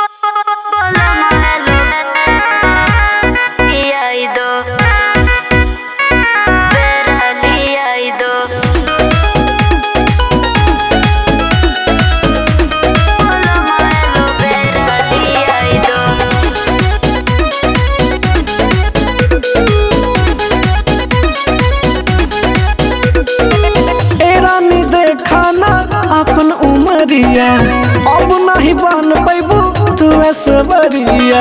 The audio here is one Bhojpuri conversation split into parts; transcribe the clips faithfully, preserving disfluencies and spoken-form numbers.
अपन उमरिया अब नहीं बन पैबू तू ऐश्वर्या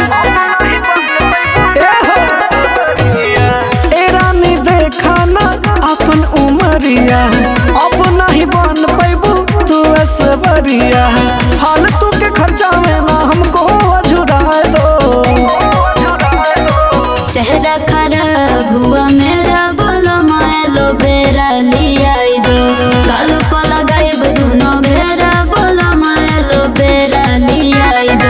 ए रानी देखा ना अपन उमरिया अब नहीं बन पैबू तू ऐश्वर्या फालतू के खर्चा में ना हमको अझुरा दो। चेहरा खराब हुआ मेरा बोलो मायलो बेरा लिया दो काल को लगाए बदूनो बेरा बोलो मायलो बेरा लिया दो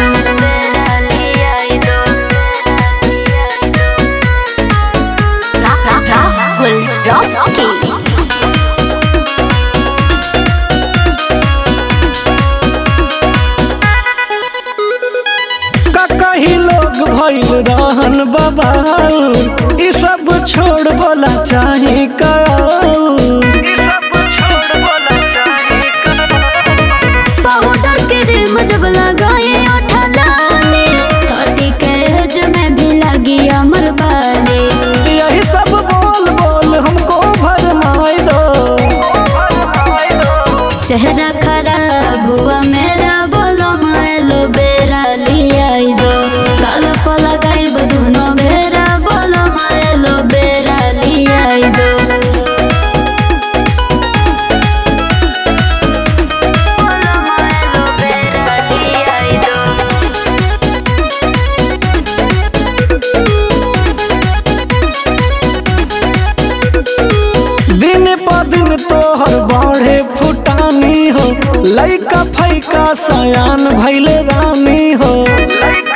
राहुल रॉकी कहीं लोग भइल रहन बाबा ई सब छोड़ बोला चाहे का पाउडर के रिम जब लगाए ओठलाने थर्टी के एज में भी लगी अमर बाले यही सब बोल बोल हमको भरमाई दो। चेहरा खराब हुआ मेरा बोलो मायलो बेरा लिया दो काल को लगाई बदूनो बेरा बोलो मायलो बेरा लिया दो दिन प दिन तोहर बढ़े फुटानी हो लइका फैका सयान भइले रानी हो।